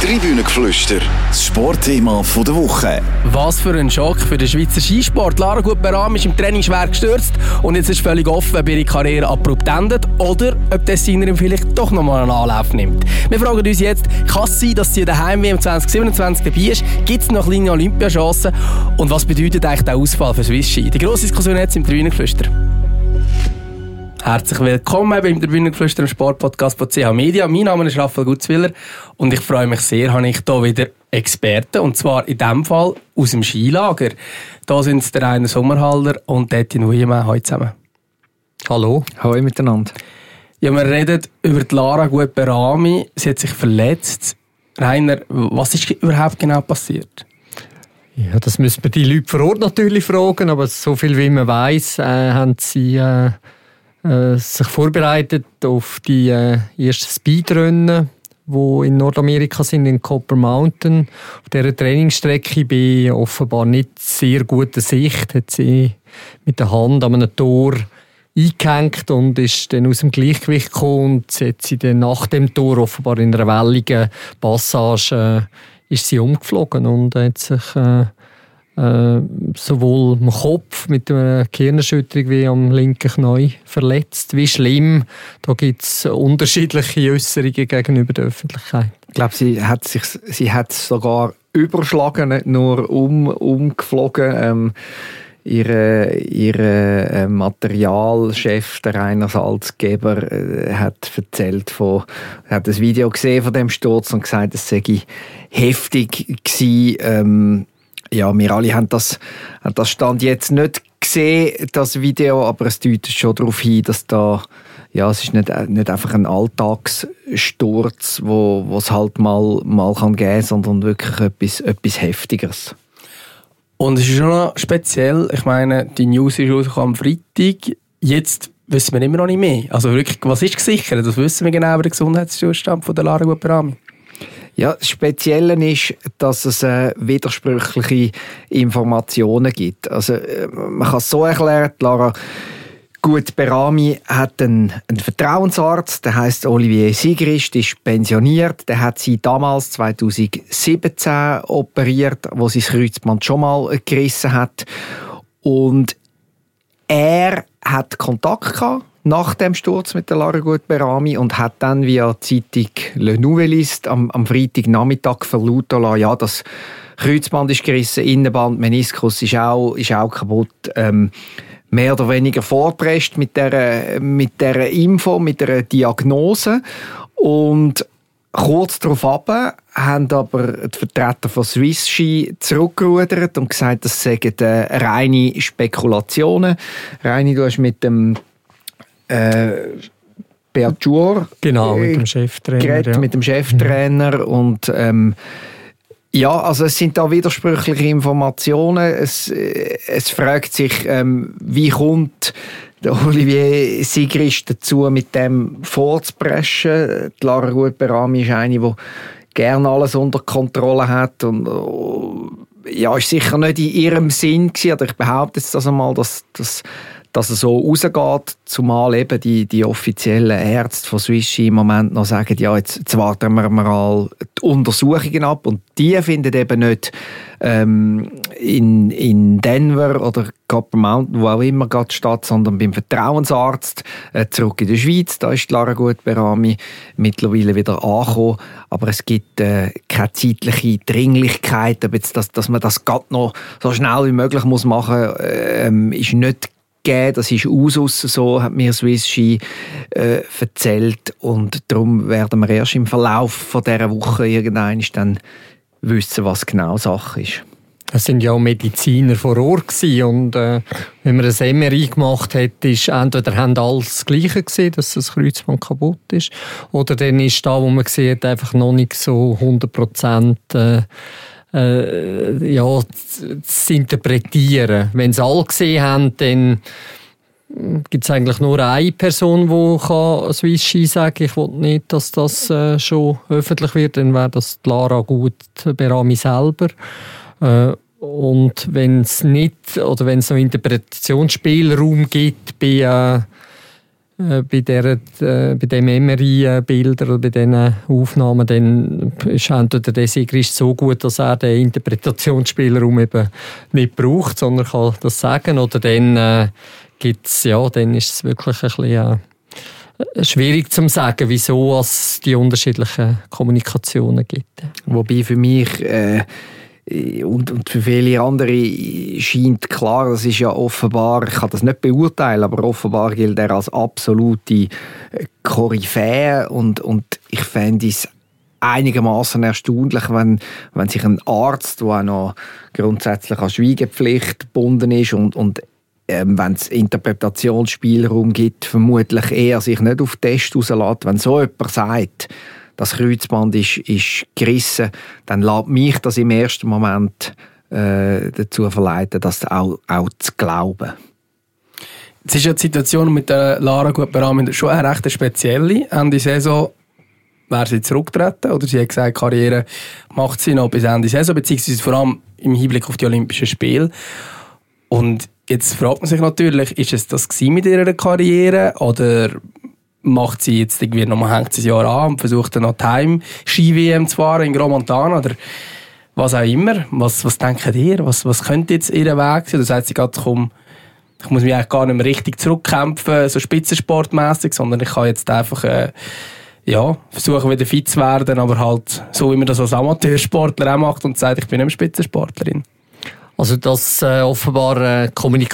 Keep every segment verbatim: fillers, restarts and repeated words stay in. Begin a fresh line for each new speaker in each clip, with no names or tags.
Tribünengeflüster, das Sportthema der Woche.
Was für ein Schock für den Schweizer Skisport. Lara Gut-Beram ist im Training schwer gestürzt und jetzt ist völlig offen, ob ihre Karriere abrupt endet oder ob Tessinerin vielleicht doch nochmal einen Anlauf nimmt. Wir fragen uns jetzt, kann es sein, dass sie daheim wie im zwanzig siebenundzwanzig dabei ist? Gibt es noch kleine Olympiachancen? Und was bedeutet eigentlich der Ausfall für Swiss Ski? Die grosse Diskussion jetzt im Tribünengeflüster. Herzlich willkommen beim Tribünengeflüster im Sportpodcast von C H Media. Mein Name ist Raphael Gutzwiller und ich freue mich sehr, habe ich hier wieder Experten, und zwar in diesem Fall aus dem Skilager. Da sind der Rainer Sommerhalder und Etienne Wuillemin. Hallo zusammen.
Hallo. Hallo miteinander.
Ja, wir reden über die Lara Gut-Berami. Sie hat sich verletzt. Rainer, was ist überhaupt genau passiert?
Ja, das müssen wir die Leute vor Ort natürlich fragen, aber so viel wie man weiss, äh, haben sie äh, äh, sich vorbereitet auf die äh, ersten Speedrennen, die in Nordamerika sind, in Copper Mountain. Auf dieser Trainingsstrecke bei offenbar nicht sehr guter Sicht hat sie mit der Hand an einem Tor eingehängt und ist dann aus dem Gleichgewicht gekommen und hat sie dann nach dem Tor offenbar in einer welligen Passage äh, ist sie umgeflogen und hat sich äh, äh, sowohl am Kopf mit einer Gehirnerschütterung wie am linken Knie verletzt. Wie schlimm? Da gibt es unterschiedliche Äußerungen gegenüber der Öffentlichkeit.
Ich glaube, sie hat sich, sie hat sogar überschlagen, nicht nur um, umgeflogen. Ähm, Ihre, ihre äh, Materialchef, der Rainer Salzgeber, äh, hat erzählt von, hat ein Video gesehen von dem Sturz und gesagt, es sei heftig gewesen. Ähm, ja, wir alle haben das, haben das Stand jetzt nicht gesehen, das Video, aber es deutet schon darauf hin, dass da, ja, es ist nicht, nicht einfach ein Alltagssturz, wo, wo es halt mal, mal kann geben, sondern wirklich etwas, etwas Heftigeres.
Und es ist schon noch speziell, ich meine, die News ist rausgekommen am Freitag, jetzt wissen wir immer noch nicht mehr. Also wirklich, was ist gesichert? Das wissen wir genau über den Gesundheitszustand von der Lara Gut-Berami.
Ja, das Spezielle ist, dass es äh, widersprüchliche Informationen gibt. Also äh, man kann es so erklären, Lara Gut-Berami hat einen, einen Vertrauensarzt, der heisst Olivier Sigrist, ist pensioniert. Der hat sie damals zwanzig siebzehn operiert, wo sie das Kreuzband schon mal gerissen hat. Und er hat Kontakt gehabt nach dem Sturz mit der Lara Gut-Berami und hat dann via Zeitung Le Nouvelliste am, am Freitagnachmittag verlauten lassen, ja, das Kreuzband ist gerissen, Innenband, Meniskus ist auch, ist auch kaputt. Ähm, mehr oder weniger vorgepresst mit dieser, mit dieser Info, mit dieser Diagnose. Und kurz darauf ab haben aber die Vertreter von Swiss Ski zurückgerudert und gesagt, das seien äh, reine Spekulationen. Reini, du hast mit dem äh, Beat Jour
genau, mit dem Cheftrainer,
geredet,
ja.
mit dem Cheftrainer mhm. und ähm, ja, also es sind da widersprüchliche Informationen. Es, es fragt sich, ähm, wie kommt der Olivier Sigrist dazu, mit dem vorzupreschen. Die Lara Gut-Berami ist eine, die gerne alles unter Kontrolle hat und ja, ist sicher nicht in ihrem Sinn gewesen. Oder ich behaupte jetzt das einmal, dass, dass, dass es so rausgeht, zumal eben die, die offiziellen Ärzte von Swiss Ski im Moment noch sagen, ja, jetzt, jetzt warten wir mal die Untersuchungen ab und die finden eben nicht ähm, in, in Denver oder Copper Mountain, wo auch immer gerade statt, sondern beim Vertrauensarzt äh, zurück in der Schweiz. Da ist die Lara Gut-Berami mittlerweile wieder angekommen, aber es gibt äh, keine zeitliche Dringlichkeit, ob jetzt das, dass man das gerade noch so schnell wie möglich muss machen, äh, ist nicht gegeben. Das ist Usus, so hat mir Swiss Ski äh, erzählt. Und darum werden wir erst im Verlauf von dieser Woche irgendwann dann wissen, was genau Sache ist.
Es sind ja auch Mediziner vor Ort gewesen und äh, wenn man ein M R I gemacht hat, ist entweder haben alle das Gleiche gesehen, dass das Kreuzband kaputt ist, oder dann ist da, wo man sieht, einfach noch nicht so hundert Prozent äh, Äh, ja, zu interpretieren. Wenn sie alle gesehen haben, dann gibt es eigentlich nur eine Person, die kann Swiss Ski sagen, ich will nicht, dass das äh, schon öffentlich wird, dann wäre das die Lara Gut-Berami selber. Äh, und wenn es nicht, oder wenn es noch Interpretationsspielraum gibt bei, äh, äh, bei, der, äh, bei dem M R I-Bilder oder bei diesen Aufnahmen, dann ist entweder der Sigrist so gut, dass er den Interpretationsspielraum eben nicht braucht, sondern kann das sagen. Oder dann äh, gibt's, ja, dann ist es wirklich ein bisschen äh, schwierig zu sagen, wieso es die unterschiedlichen Kommunikationen gibt.
Wobei für mich äh, und, und für viele andere scheint klar, das ist ja offenbar, ich kann das nicht beurteilen, aber offenbar gilt er als absolute Koryphäe und, und ich fände es einigermaßen erstaunlich, wenn, wenn sich ein Arzt, der auch noch grundsätzlich an Schweigepflicht gebunden ist und, und ähm, wenn es Interpretationsspielraum gibt, vermutlich eher sich nicht auf Test rauslässt, wenn so jemand sagt, das Kreuzband ist, ist gerissen, dann lässt mich das im ersten Moment äh, dazu verleiten, das auch, auch zu glauben.
Es ist ja die Situation mit der Lara Gutberami schon eine recht spezielle. Ende Saison wäre sie zurückgetreten oder sie hat gesagt, Karriere macht sie noch bis Ende Saison, beziehungsweise vor allem im Hinblick auf die Olympischen Spiele. Und jetzt fragt man sich natürlich, ist es das mit ihrer Karriere oder macht sie jetzt irgendwie nochmal, hängt sie ein Jahr an und versucht dann noch die Heim-Ski-W M zu fahren in Grand Montana oder was auch immer. Was, was denkt ihr? Was, was könnte jetzt ihr Weg sein? Oder sagt sie gerade, komm, ich muss mich eigentlich gar nicht mehr richtig zurückkämpfen, so spitzensportmässig, sondern ich kann jetzt einfach äh, ja, versuchen wieder fit zu werden, aber halt so, wie man das als Amateursportler auch macht und sagt, ich bin nicht mehr Spitzensportlerin.
Also, dass äh, offenbar äh,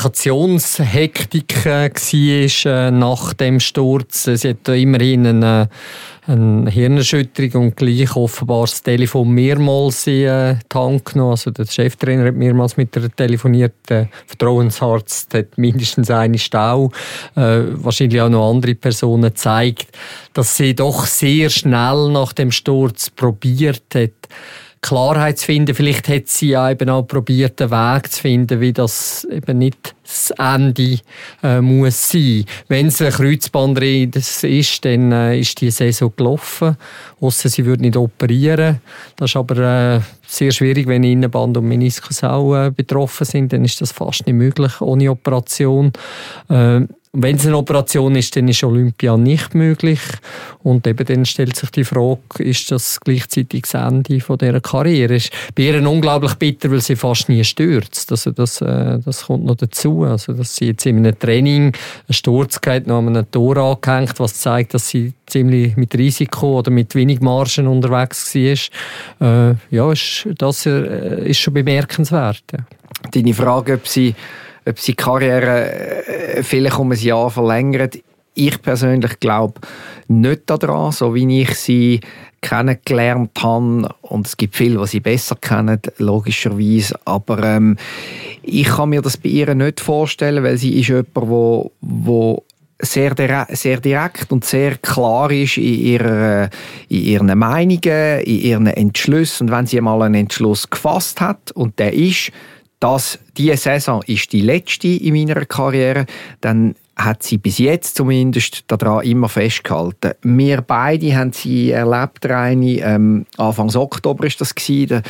Kommunikationshektik äh, war äh, nach dem Sturz. Sie hat da immerhin eine, eine Hirnerschütterung und gleich offenbar das Telefon mehrmals in äh, die Hand genommen. Also, der Cheftrainer hat mehrmals mit ihr telefoniert. Der Vertrauensarzt hat mindestens eine Stau. Äh, wahrscheinlich auch noch andere Personen gezeigt, dass sie doch sehr schnell nach dem Sturz probiert hat, Klarheit zu finden. Vielleicht hat sie ja eben auch probiert, einen Weg zu finden, wie das eben nicht das Ende äh, muss sein. Wenn es ein Kreuzbandriss ist, dann äh, ist die Saison gelaufen. Ausser sie würde nicht operieren. Das ist aber äh, sehr schwierig, wenn Innenband und Meniskus auch äh, betroffen sind. Dann ist das fast nicht möglich ohne Operation. Äh, Wenn es eine Operation ist, dann ist Olympia nicht möglich. Und eben dann stellt sich die Frage, ist das gleichzeitig das Ende von dieser Karriere? Ist bei ihr unglaublich bitter, weil sie fast nie stürzt. Also das, äh, das kommt noch dazu. Also dass sie jetzt in einem Training einen Sturz gehabt, noch an einem Tor angehängt, was zeigt, dass sie ziemlich mit Risiko oder mit wenig Margen unterwegs war. Äh, ja, ist, das äh, ist schon bemerkenswert. Ja.
Deine Frage, ob sie ob sie die Karriere vielleicht um ein Jahr verlängert. Ich persönlich glaube nicht daran, so wie ich sie kennengelernt habe. Und es gibt viele, die sie besser kennen, logischerweise. Aber ähm, ich kann mir das bei ihr nicht vorstellen, weil sie ist jemand, wo, wo sehr, sehr direkt und sehr klar ist in, ihrer, in ihren Meinungen, in ihren Entschlüssen. Und wenn sie einmal einen Entschluss gefasst hat, und der ist, dass diese Saison ist die letzte in meiner Karriere, dann hat sie bis jetzt zumindest daran immer festgehalten. Wir beide haben sie erlebt, Reini, ähm, Anfang Oktober ist das gewesen,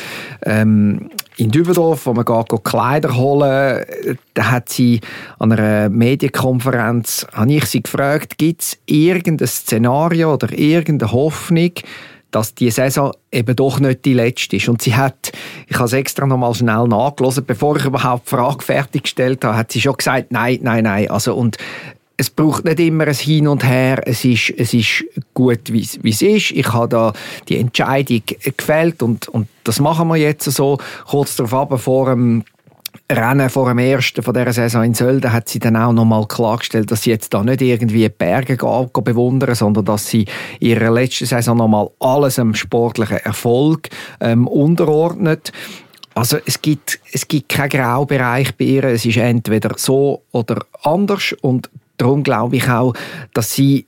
ähm, in Dübendorf, wo man geht Kleider holen. Da hat sie an einer Medienkonferenz, habe ich sie gefragt, gibt es irgendein Szenario oder irgendeine Hoffnung, dass die Saison eben doch nicht die letzte ist. Und sie hat, ich habe es extra noch mal schnell nachgelesen, bevor ich überhaupt die Frage fertiggestellt habe, hat sie schon gesagt, nein, nein, nein. Also, und es braucht nicht immer ein Hin und Her. Es ist, es ist gut, wie es ist. Ich habe da die Entscheidung gefällt und, und das machen wir jetzt so. Kurz darauf aber vor dem Rennen vor dem ersten von dieser Saison in Sölden hat sie dann auch noch mal klargestellt, dass sie jetzt da nicht irgendwie die Berge bewundern, sondern dass sie in ihrer letzten Saison noch mal alles am sportlichen Erfolg ähm, unterordnet. Also es gibt, es gibt keinen Graubereich bei ihr. Es ist entweder so oder anders und darum glaube ich auch, dass sie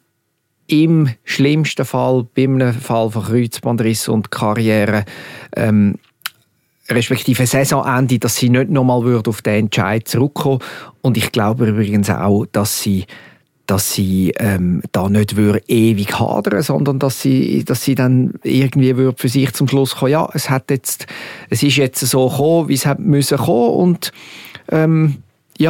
im schlimmsten Fall, bei einem Fall von Kreuzbandriss und Karriere, ähm, respektive Saisonende, dass sie nicht nochmal auf den Entscheid zurückkommen. Und ich glaube übrigens auch, dass sie, dass sie ähm, da nicht ewig hadern, sondern dass sie, dass sie dann irgendwie für sich zum Schluss kommen, ja, es hat jetzt, es ist jetzt so gekommen, wie es hat müssen kommen und ähm, ja,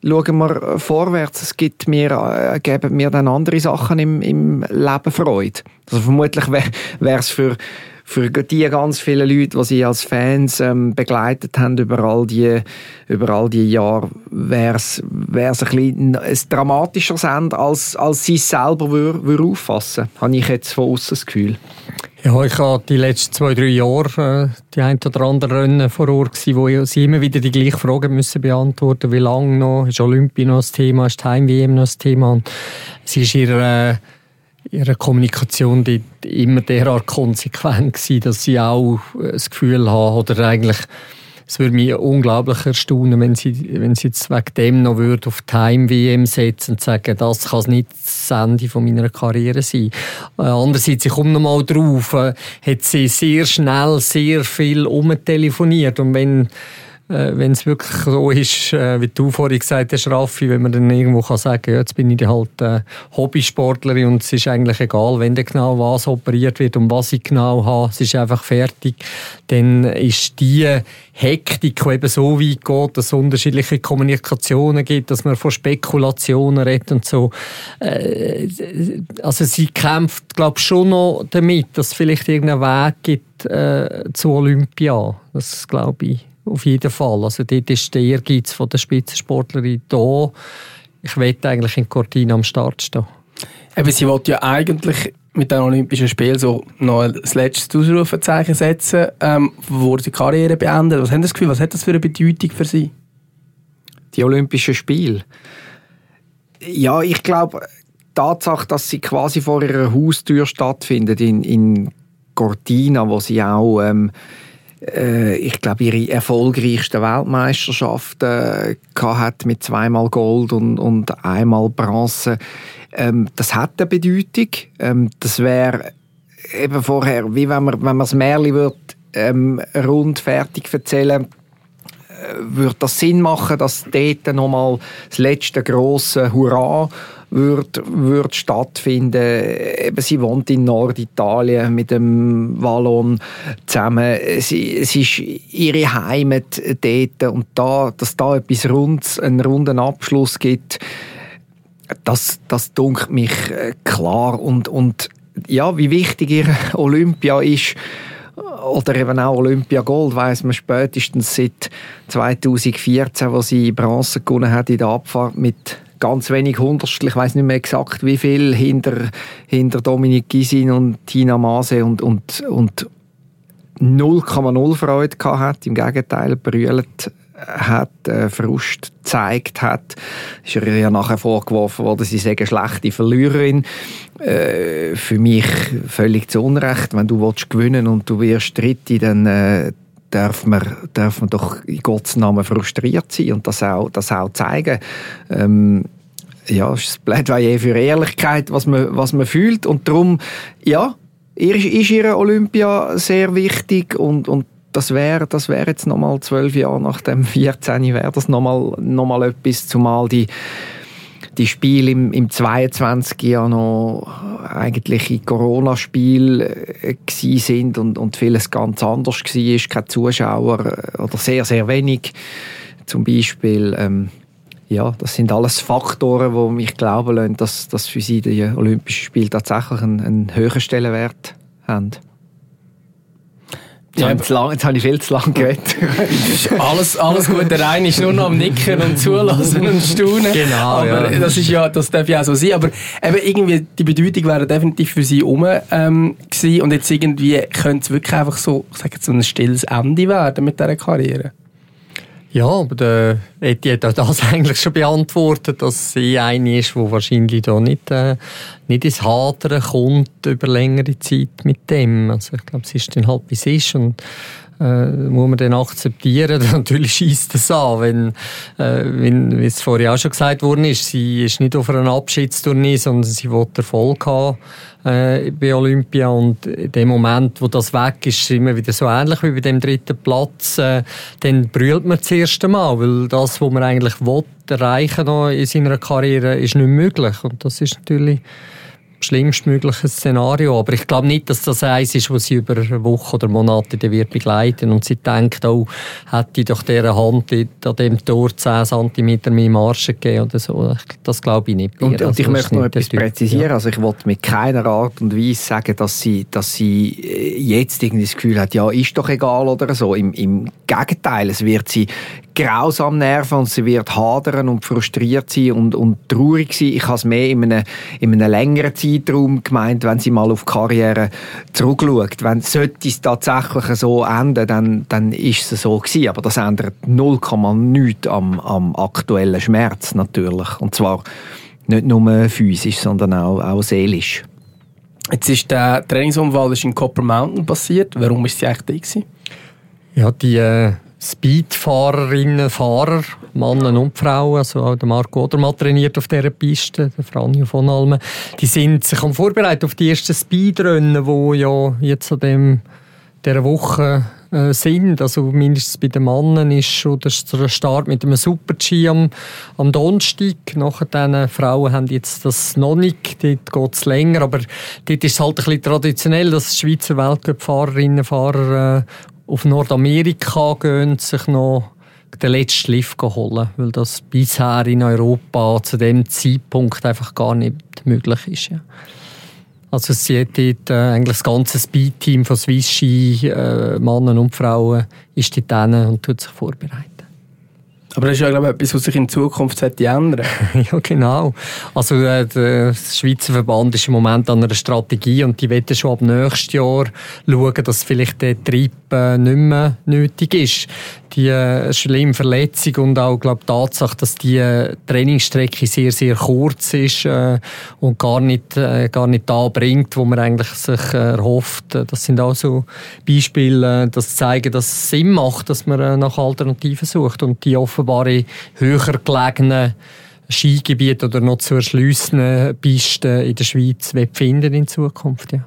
schauen wir vorwärts. Es gibt mir, äh, geben mir dann andere Sachen im, im Leben Freude. Also vermutlich wäre es für, für die ganz vielen Leute, die sie als Fans ähm, begleitet haben über all die, über all die Jahre, wäre es ein bisschen ein dramatischer Ende, als, als sie es selber wür, wür auffassen. Habe ich jetzt von außen das Gefühl.
Ja, ich habe die letzten zwei, drei Jahre äh, die ein oder andere Rennen vor Ort gewesen, wo sie immer wieder die gleichen Fragen müssen beantworten. Wie lange noch? Ist Olympia noch ein Thema? Ist die Heim-W M noch ein Thema? Und sie ist ihre, ihre Kommunikation dort immer derart konsequent gewesen, dass sie auch das Gefühl haben, oder eigentlich, es würde mich unglaublich erstaunen, wenn sie, wenn sie jetzt wegen dem noch würde auf die Heim-W M setzen und sagen, das kann nicht das Ende von meiner Karriere sein. Äh, andererseits, ich komme noch mal drauf, äh, hat sie sehr schnell sehr viel umtelefoniert. Und wenn äh, wenn es wirklich so ist, äh, wie du vorhin gesagt hast, Raffi, wenn man dann irgendwo kann sagen, ja, jetzt bin ich halt äh, Hobbysportlerin und es ist eigentlich egal, wenn dann genau was operiert wird und was ich genau habe, es ist einfach fertig, dann ist die Hektik, die eben so weit geht, dass es unterschiedliche Kommunikationen gibt, dass man von Spekulationen redet und so. Äh, also sie kämpft, glaube ich, schon noch damit, dass es vielleicht irgendeinen Weg gibt äh, zu Olympia. Das glaube ich auf jeden Fall. Also dort ist der Ehrgeiz von der Spitzensportlerin da. Ich möchte eigentlich in Cortina am Start stehen.
Eben, sie wollte ja eigentlich mit den Olympischen Spielen so noch ein letztes Ausrufezeichen setzen, ähm, wo sie die Karriere beendet. Was haben Sie das Gefühl, was hat das für eine Bedeutung für Sie?
Die Olympischen Spiele? Ja, ich glaube, die Tatsache, dass sie quasi vor ihrer Haustür stattfindet, in, in Cortina, wo sie auch ähm, äh, ich glaube, ihre erfolgreichsten Weltmeisterschaften äh, hat mit zweimal Gold und, und einmal Bronze. Ähm, das hat eine Bedeutung. Ähm, das wäre eben vorher, wie wenn man, wenn man das Märchen wird, ähm, rund fertig erzählen, äh, würde das Sinn machen, dass dort nochmal das letzte grosse Hurra würde, würde stattfinden. Eben, sie wohnt in Norditalien mit dem Wallon zusammen. Sie, es ist ihre Heimat dort. Und da, dass da etwas Rundes, einen runden Abschluss gibt, das, das dunkelt mich klar. Und, und ja, wie wichtig ihr Olympia ist, oder eben auch Olympia Gold, weiss man spätestens seit zweitausendvierzehn, wo sie Bronze gewonnen hat in der Abfahrt mit ganz wenig Hundertstel, ich weiss nicht mehr exakt wie viel, hinter, hinter Dominique Gysin und Tina Maase und, und, und null Komma null Freude gehabt hat, im Gegenteil, brüllt hat, äh, Frust gezeigt hat. Ist ihr ja nachher vorgeworfen worden, sie sei eine schlechte Verliererin. Äh, für mich völlig zu Unrecht. Wenn du willst gewinnen und du wirst Dritte, dann äh, darf man, darf man doch in Gottes Namen frustriert sein und das auch, das auch zeigen. Ähm, ja, es ist das Plädoyer für Ehrlichkeit, was man, was man fühlt. Und darum, ja, ihr ist, ist ihre Olympia sehr wichtig und, und das wäre das wär jetzt nochmal zwölf Jahre nach dem vierzehn, wäre das nochmal noch mal etwas, zumal die, die Spiele im, im zweiundzwanzig ja noch eigentlich in Corona-Spiele äh, gsi sind und, und vieles ganz anders war, keine Zuschauer oder sehr, sehr wenig. Zum Beispiel, ähm, ja, das sind alles Faktoren, die mich glauben lassen, dass, dass für sie die Olympischen Spiele tatsächlich einen, einen höheren Stellenwert haben. Jetzt, ja, habe, lang, jetzt habe ich viel zu lange geredet.
alles, alles gut, der Rein ist nur noch am Nicken und Zulassen und Staunen.
Genau,
aber
ja.
Das ist ja, das darf ja auch so sein. Aber eben irgendwie, die Bedeutung wäre definitiv für sie rum ähm, gewesen. Und jetzt irgendwie könnte es wirklich einfach so, ich sage jetzt, so ein stilles Ende werden mit dieser Karriere.
Ja, aber der Eti hat auch das eigentlich schon beantwortet, dass sie eine ist, die wahrscheinlich da nicht, äh, nicht ins Hadern kommt über längere Zeit mit dem. Also ich glaube, sie ist dann halt, wie sie ist und äh, muss man dann akzeptieren. Natürlich scheisst das an, wenn, äh, wenn, wie es vorher auch schon gesagt worden ist, sie ist nicht auf einer Abschiedstournee, sondern sie will Erfolg haben äh, bei Olympia und in dem Moment, wo das weg ist, ist es immer wieder so ähnlich wie bei dem dritten Platz, äh, dann brüllt man das erste Mal, weil das, was man eigentlich will, erreichen noch in seiner Karriere, ist nicht möglich und das ist natürlich schlimmstmögliches Szenario. Aber ich glaube nicht, dass das eins ist, was sie über Wochen oder Monate wird begleiten und sie denkt, oh, hätte ich doch dieser Hand an dem Tor zehn Zentimeter mehr Marge gegeben oder so. Das glaube ich nicht.
Und,
also,
und ich möchte noch etwas
Typ,
präzisieren.
Ja.
Also ich wollte mit keiner Art und Weise sagen, dass sie, dass sie jetzt irgendwie das Gefühl hat, ja, ist doch egal oder so. Im, im Gegenteil, es wird sie grausam nerven und sie wird hadern und frustriert sein und, und traurig sein. Ich habe es mehr in einem, in einem längeren Zeitraum gemeint, wenn sie mal auf die Karriere zurückschaut. Wenn sollte es tatsächlich so enden, dann, dann ist es so gewesen. Aber das ändert null Komma nichts am, am aktuellen Schmerz natürlich. Und zwar nicht nur physisch, sondern auch, auch seelisch.
Jetzt ist der Trainingsunfall ist in Copper Mountain passiert. Warum ist sie eigentlich da gewesen?
Ja, die äh, Speedfahrerinnen, Fahrer, Männer und Frauen, also auch der Marco Odermatt trainiert auf dieser Piste, der Franjo von Almen, die sind sich am Vorbereitet auf die ersten Speedrennen, die ja jetzt an dem, dieser Woche äh, sind. Also mindestens bei den Männern ist schon der Start mit einem Super-G am, am Donnerstag. Nachher den Frauen haben jetzt das noch nicht, dort geht es länger, aber dort ist es halt ein bisschen traditionell, dass Schweizer Weltcup-Fahrerinnen und Fahrer äh, auf Nordamerika gehen, sich noch den letzten Schliff holen, weil das bisher in Europa zu dem Zeitpunkt einfach gar nicht möglich ist. Ja. Also es sieht dort, äh, eigentlich das ganze Speed-Team von Swiss Ski, äh, Männer und Frauen, ist dort hin und tut sich vorbereiten.
Aber das ist ja, glaube ich, etwas, was sich in Zukunft ändern sollte.
Ja, genau. Also äh, der Schweizer Verband ist im Moment an einer Strategie und die wollen schon ab nächstes Jahr schauen, dass vielleicht der Trieb äh, nicht mehr nötig ist. Die äh, schlimme Verletzung und auch, glaube die Tatsache, dass die äh, Trainingsstrecke sehr, sehr kurz ist äh, und gar nicht, äh, gar nicht da bringt, wo man eigentlich sich äh, erhofft. Das sind auch so Beispiele, äh, das zeigen, dass es Sinn macht, dass man äh, nach Alternativen sucht und die offenbare höher gelegenen Skigebiete oder noch zu erschliessenen Pisten in der Schweiz finden in Zukunft, ja.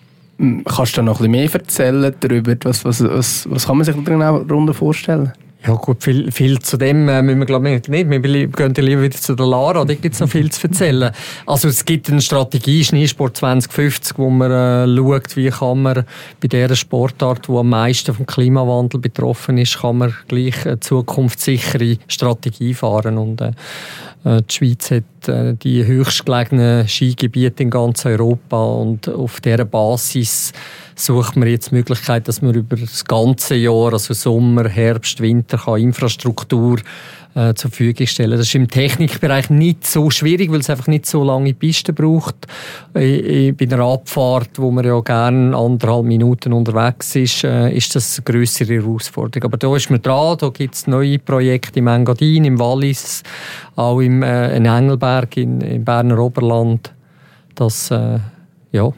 Kannst du noch ein bisschen mehr erzählen darüber? Was, was, was, was kann man sich darunter vorstellen?
Ja gut, viel, viel zu dem äh, müssen wir glaube ich nicht. Wir gehen lieber wieder zu der Lara, da gibt es noch viel zu erzählen. Also es gibt eine Strategie, Schneesport zwanzig fünfzig, wo man äh, schaut, wie kann man bei dieser Sportart, die am meisten vom Klimawandel betroffen ist, kann man gleich eine zukunftssichere Strategie fahren. Und äh, die Schweiz hat äh, die höchstgelegenen Skigebiete in ganz Europa und auf dieser Basis sucht man jetzt die Möglichkeit, dass man über das ganze Jahr, also Sommer, Herbst, Winter, kann Infrastruktur äh, zur Verfügung stellen. Das ist im Technikbereich nicht so schwierig, weil es einfach nicht so lange Pisten braucht. Äh, bei einer Abfahrt, wo man ja gerne anderthalb Minuten unterwegs ist, äh, ist das eine grössere Herausforderung. Aber da ist man dran, da gibt es neue Projekte im Engadin, im Wallis, auch im, äh, in Engelberg, in, im Berner Oberland. Das, äh, ja,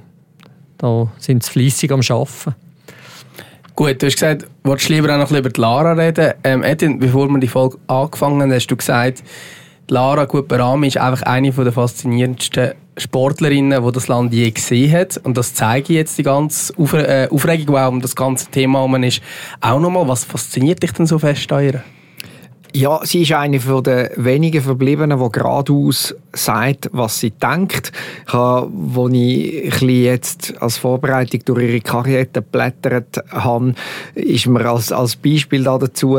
da sind sie fleissig am Arbeiten.
Gut, du hast gesagt, du wolltest lieber auch noch ein bisschen über die Lara reden. Ähm, Edin, bevor wir die Folge angefangen haben, hast du gesagt, die Lara Gut-Berami ist einfach eine der faszinierendsten Sportlerinnen, die das Land je gesehen hat. Und das zeige ich jetzt die ganze Auf- äh, Aufregung, die auch um das ganze Thema herum ist. Auch nochmal, was fasziniert dich denn so fest an ihr?
Ja, sie ist eine der wenigen Verbliebenen, die geradeaus sagt, was sie denkt. Ich habe, als ich ein bisschen jetzt als Vorbereitung durch ihre Karriere geblättert habe, ist mir als, als Beispiel dazu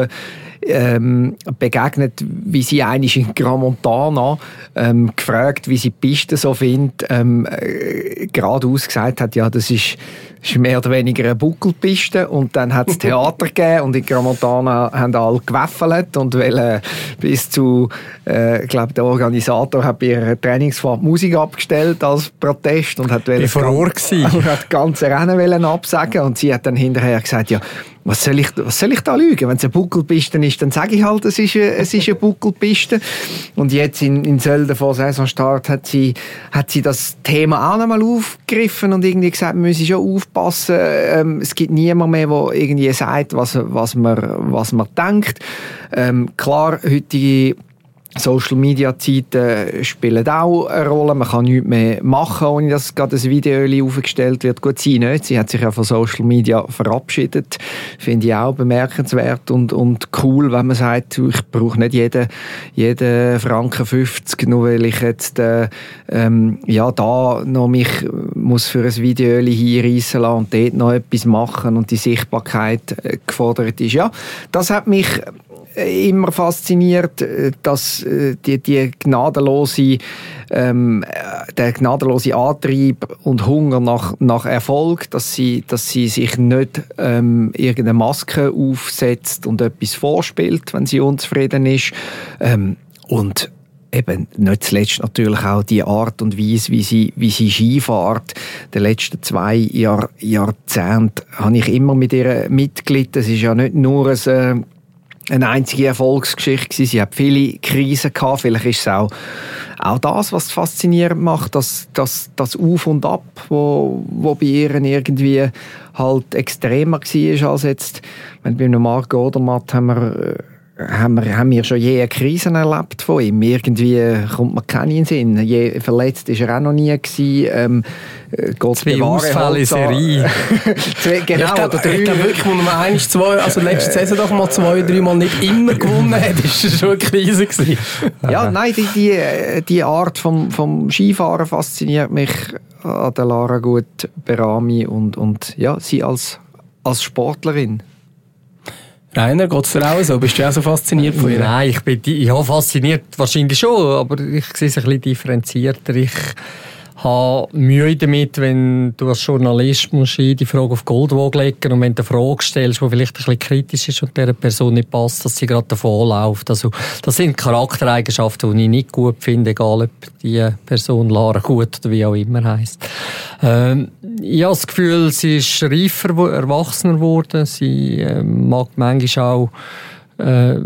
ähm, begegnet, wie sie einmal in Gramontana ähm, gefragt, wie sie die Piste so findet, ähm, äh, geradeaus gesagt hat, ja, das ist ist mehr oder weniger eine Buckelpiste und dann hat es Theater gegeben und in Gramontana haben alle gewäffelt und wollen bis zu, äh, ich glaube, der Organisator hat bei ihrer Trainingsfahrt Musik abgestellt als Protest und hat
Ich war vor Ort gewesen.
und hat das ganze Rennen wollen absagen und sie hat dann hinterher gesagt, ja, was soll ich, was soll ich da lügen? Wenn es eine Buckelpiste ist, dann sage ich halt, es ist eine, es ist eine Buckelpiste. Und jetzt in, in Sölden vor Saisonstart hat sie, hat sie das Thema auch nochmal aufgegriffen und irgendwie gesagt, wir müssen schon aufpassen. Ähm, es gibt niemand mehr, der irgendwie sagt, was, was, man, was man denkt. Ähm, klar, heutige Social-Media-Zeiten spielen auch eine Rolle. Man kann nichts mehr machen, ohne dass gerade ein Video aufgestellt wird. Gut, sie nicht. Sie hat sich ja von Social Media verabschiedet. Finde ich auch bemerkenswert und, und cool, wenn man sagt, ich brauche nicht jeden, jeden Franken fünfzig, nur weil ich jetzt äh, ähm, ja, da noch mich muss für ein Video hinreissen lassen und dort noch etwas machen und die Sichtbarkeit äh, gefordert ist. Ja, das hat mich immer fasziniert, dass die, die gnadenlose, ähm, der gnadenlose Antrieb und Hunger nach, nach Erfolg, dass sie, dass sie sich nicht ähm, irgendeine Maske aufsetzt und etwas vorspielt, wenn sie unzufrieden ist. Ähm, und eben nicht zuletzt natürlich auch die Art und Weise, wie sie, wie sie Ski fährt. Die letzten zwei Jahr, Jahrzehnte habe ich immer mit ihr mitgelitten. Es ist ja nicht nur ein eine einzige Erfolgsgeschichte gewesen. Sie hat viele Krisen gehabt. Vielleicht ist es auch, auch das, was faszinierend macht, das, das, das Auf und Ab, wo, wo bei ihr irgendwie halt extremer war als jetzt. Wenn bei einem Marc Odermatt haben wir haben wir, haben wir schon je eine Krise erlebt von ihm. Irgendwie kommt man keinen in den Sinn. Je verletzt war er auch noch nie gewesen. Ähm, Gott
zwei Ausfälle in Serie.
Genau,
ich glaube
oder
glaub wirklich, wo man eins, zwei, also letzte Saison doch mal zwei, drei Mal nicht immer gewonnen hat, ist das schon eine Krise gewesen.
Ja, nein, die, die, die Art vom, vom Skifahren fasziniert mich an der Lara Gut-Berami und, und ja, sie als, als Sportlerin.
Rainer, geht es dir auch so? Bist du auch so fasziniert von ihr?
Nein, ich bin ja, fasziniert wahrscheinlich schon, aber ich sehe es ein bisschen differenzierter. Ich habe Mühe damit, wenn du als Journalist musst die Frage auf Goldwaage legen und wenn du eine Frage stellst, die vielleicht ein bisschen kritisch ist und dieser Person nicht passt, dass sie gerade davon läuft. Also, das sind Charaktereigenschaften, die ich nicht gut finde, egal ob die Person Lara Gut oder wie auch immer heisst. Ähm, ich habe das Gefühl, sie ist reifer, erwachsener geworden. Sie äh, mag manchmal auch Äh,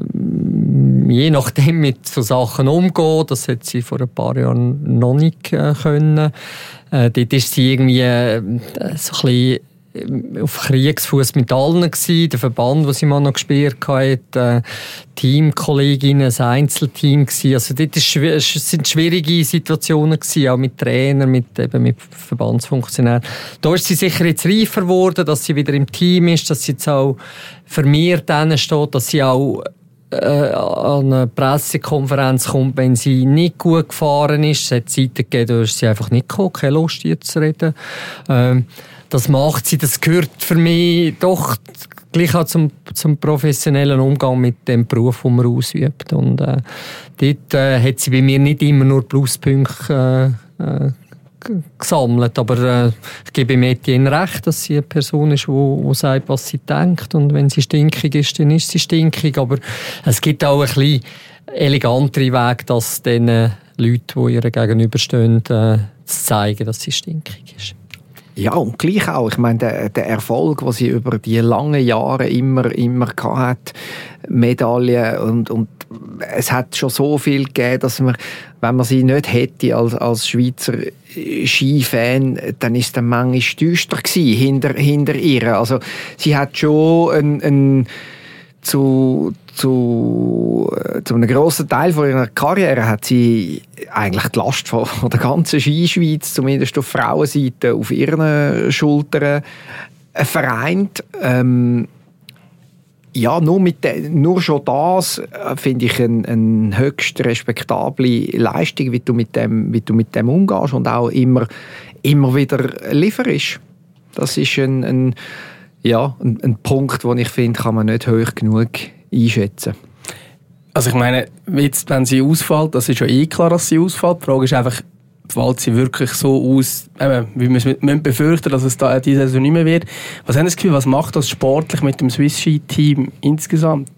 je nachdem mit so Sachen umgehen. Das hat sie vor ein paar Jahren noch nicht äh, können. Äh, dort ist sie irgendwie äh, so ein bisschen auf Kriegsfuß mit allen gewesen. Der Verband, wo sie mal noch gespielt hat, äh, Teamkolleginnen, ein Einzelteam gewesen. Also dort ist, sind schwierige Situationen gewesen, auch mit Trainern, mit, eben mit Verbandsfunktionären. Da ist sie sicher jetzt reifer geworden, dass sie wieder im Team ist, dass sie jetzt auch vermehrt denen steht, dass sie auch äh, an eine Pressekonferenz kommt, wenn sie nicht gut gefahren ist. Es hat Zeiten gegeben, da ist sie einfach nicht gekommen, keine Lust jetzt zu reden. Ähm, das macht sie, das gehört für mich doch gleich auch zum, zum professionellen Umgang mit dem Beruf, den man ausübt. Und äh, dort äh, hat sie bei mir nicht immer nur Pluspunkte äh, äh, gesammelt, aber äh, ich gebe ihm Etienne recht, dass sie eine Person ist, die sagt, was sie denkt, und wenn sie stinkig ist, dann ist sie stinkig, aber es gibt auch ein bisschen elegantere Weg, dass den Leuten, die ihr gegenüberstehen, äh, zu zeigen, dass sie stinkig ist.
Ja, und gleich auch. Ich meine, der, der Erfolg, den sie über die langen Jahre immer, immer hatte, Medaillen, und, und es hat schon so viel gegeben, dass man, wenn man sie nicht hätte als, als Schweizer Skifan, dann ist der manchmal düster gewesen hinter, hinter ihr. Also, sie hat schon ein, ein zu, zu, zu einem grossen Teil von ihrer Karriere hat sie eigentlich die Last von, von der ganzen Skischweiz, zumindest auf Frauenseite, auf ihren Schultern vereint. Ähm, ja, nur, mit de, nur schon das äh, finde ich eine ein höchst respektable Leistung, wie du mit dem, wie du mit dem umgehst und auch immer, immer wieder lieferst. Das ist ein, ein Ja, ein, ein Punkt, den ich finde, kann man nicht hoch genug einschätzen.
Also ich meine, jetzt, wenn sie ausfällt, das ist ja eh klar, dass sie ausfällt. Die Frage ist einfach, fällt sie wirklich so aus, äh, wie wir müssen befürchten, dass es da diese Saison nicht mehr wird. Was haben Sie das Gefühl, was macht das sportlich mit dem Swiss Ski Team insgesamt?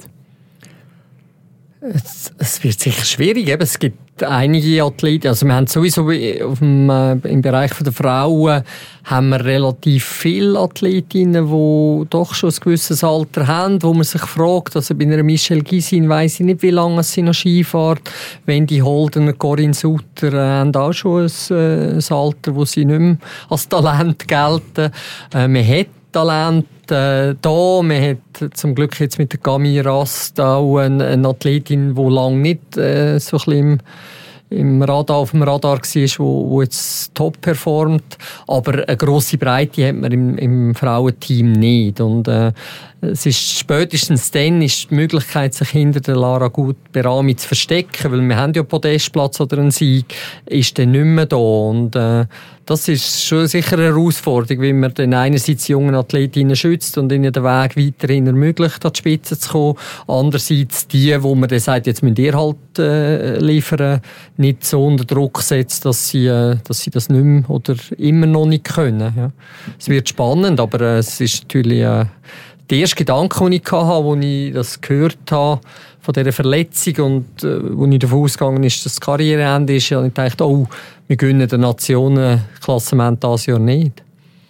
Es, es wird sicher schwierig. Eben. Es gibt einige Athleten, also wir haben sowieso auf dem, äh, im Bereich der Frauen haben wir relativ viele Athletinnen, die doch schon ein gewisses Alter haben, wo man sich fragt, also bei einer Michelle Gysin weiss ich nicht, wie lange sie noch Ski fährt. Wendy Holden, Corinne Sutter äh, haben auch schon ein, äh, ein Alter, wo sie nicht mehr als Talent gelten. Äh, man hat Talent äh, da. Man hat zum Glück jetzt mit der Gami Rast auch eine, eine Athletin, die lange nicht äh, so ein bisschen im im Radar, auf dem Radar war, wo, wo jetzt top performt. Aber eine grosse Breite hat man im, im Frauenteam nicht. Und, äh, es ist spätestens dann ist die Möglichkeit, sich hinter der Lara Gut-Berami zu verstecken, weil wir haben ja Podestplatz oder einen Sieg, ist dann nicht mehr da. Und, äh, das ist schon sicher eine Herausforderung, wie man dann einerseits die jungen Athletinnen schützt und ihnen den Weg weiterhin ermöglicht, an die Spitze zu kommen. Andererseits die, wo man dann sagt, jetzt müsst ihr halt äh, liefern, nicht so unter Druck setzt, dass sie, äh, dass sie das nicht mehr oder immer noch nicht können. Ja. Es wird spannend, aber äh, es ist natürlich äh, der erste Gedanke, den ich hatte, als ich das gehört habe, von dieser Verletzung und äh, wo ich davon ausgegangen ist, dass das Karriereende ist, und ich dachte, oh, wir gönnen den Nationenklassement dieses Jahr nicht.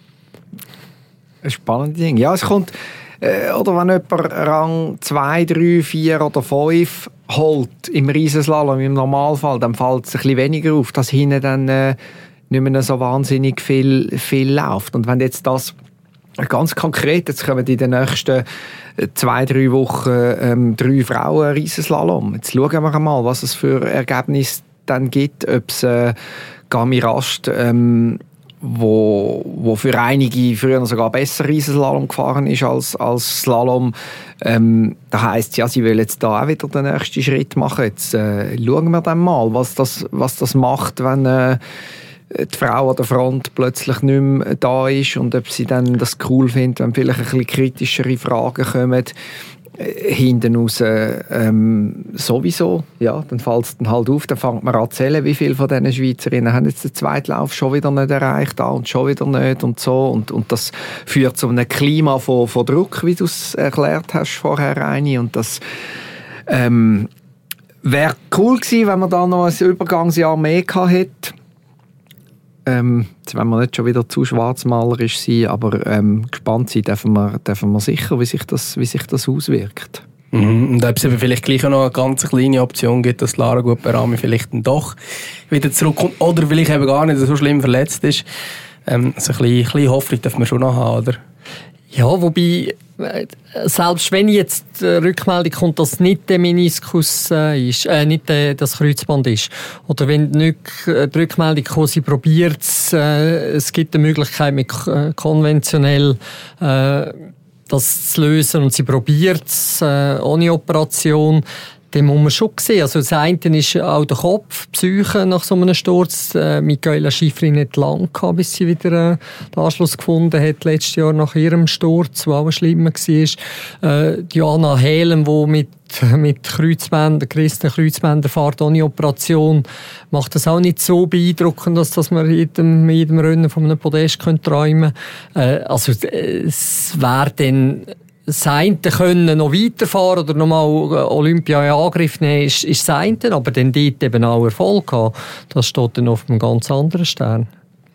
Ein spannendes Ding. Ja, es kommt, äh, oder wenn jemand Rang zwei, drei, vier oder fünf holt im Riesenslalom, im Normalfall, dann fällt es ein bisschen weniger auf, dass hinten dann äh, nicht mehr so wahnsinnig viel, viel läuft. Und wenn jetzt das ganz konkret, jetzt kommen in den nächsten zwei, drei Wochen ähm, drei Frauen Riesenslalom. Jetzt schauen wir mal, was es für Ergebnisse dann gibt, ob es äh, Gami Rast, ähm, wo, wo für einige früher sogar besser Riesenslalom gefahren ist als, als Slalom. Ähm, das heisst, ja, sie will jetzt da auch wieder den nächsten Schritt machen. Jetzt äh, schauen wir dann mal, was das, was das macht, wenn äh, die Frau an der Front plötzlich nicht mehr da ist und ob sie dann das cool findet, wenn vielleicht ein bisschen kritischere Fragen kommen, äh, hinten raus ähm, sowieso, ja, dann fällt es dann halt auf, dann fängt man an zu zählen, wie viele von diesen Schweizerinnen haben jetzt den Zweitlauf schon wieder nicht erreicht da und schon wieder nicht und so und, und das führt zu einem Klima von, von Druck, wie du es erklärt hast vorher, Reini, und das ähm, wäre cool gewesen, wenn man da noch ein Übergangsjahr mehr gehabt hätte. Ähm, jetzt wollen wir nicht schon wieder zu schwarzmalerisch sein, aber ähm, gespannt sein dürfen wir, dürfen wir sicher, wie sich das, wie sich das auswirkt.
Mhm. Und ob es vielleicht gleich noch eine ganz kleine Option gibt, dass Lara Gut-Berami vielleicht dann doch wieder zurückkommt oder vielleicht eben gar nicht so schlimm verletzt ist. Ähm, so ein bisschen, ein bisschen Hoffnung dürfen wir schon noch haben, oder?
Ja, wobei, selbst wenn jetzt die Rückmeldung kommt, dass nicht der Meniskus äh, ist, äh, nicht äh, das Kreuzband ist, oder wenn nicht die Rückmeldung kommt, sie probiert es, äh, es gibt eine Möglichkeit mit äh, konventionell äh, das zu lösen und sie probiert es äh, ohne Operation, den muss man schon sehen. Also das eine ist auch der Kopf, die Psyche nach so einem Sturz. Äh, Michaela Schifrin hat lange gehabt, bis sie wieder äh, den Anschluss gefunden hat, letztes Jahr nach ihrem Sturz, der auch schlimmer war. Äh, Diana Helm, die mit, mit Kreuzbändern, gerissenen Kreuzbändern fährt ohne Operation, macht das auch nicht so beeindruckend, dass, dass man jedem, jedem Rennen von einem Podest träumen könnte. Äh, also es wäre dann das eine können noch weiterfahren oder nochmal Olympia in Angriff nehmen, ist, ist das eine, aber dann dort eben auch Erfolg haben. Das steht dann auf einem ganz anderen Stern.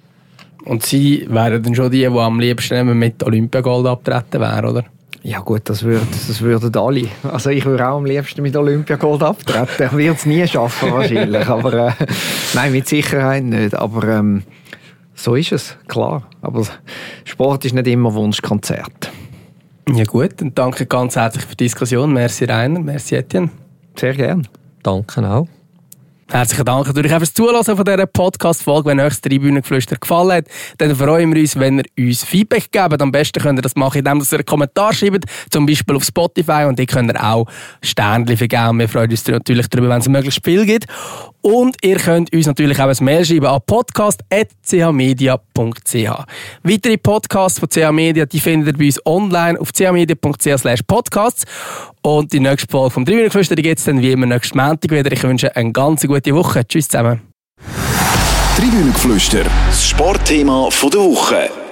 Und sie wären dann schon die, die am liebsten mit Olympiagold abtreten wären, oder?
Ja gut, das, würd, das würden alle. Also ich würde auch am liebsten mit Olympiagold abtreten. Ich würde es nie schaffen wahrscheinlich, aber äh, nein, mit Sicherheit nicht. Aber ähm, so ist es, klar. Aber Sport ist nicht immer Wunschkonzert.
Ja gut, und danke ganz herzlich für die Diskussion. Merci Rainer, merci Etienne.
Sehr gerne.
Danke auch.
Herzlichen Dank natürlich auch fürs Zuhören von dieser Podcast-Folge. Wenn euch das Tribünengeflüster gefallen hat, dann freuen wir uns, wenn ihr uns Feedback gebt. Am besten könnt ihr das machen, indem ihr einen Kommentar schreibt, zum Beispiel auf Spotify, und ihr könnt ihr auch Sternchen vergeben. Wir freuen uns natürlich darüber, wenn es möglichst viel gibt. Und ihr könnt uns natürlich auch ein Mail schreiben an podcast at c h media punkt c h. Weitere Podcasts von C H Media, die findet ihr bei uns online auf c h media punkt c h slash podcasts. Und die nächste Folge vom Tribünengeflüster gibt es dann wie immer nächsten Montag wieder. Ich wünsche eine ganz gute Woche. Tschüss zusammen.
Tribünengeflüster, das Sportthema der Woche.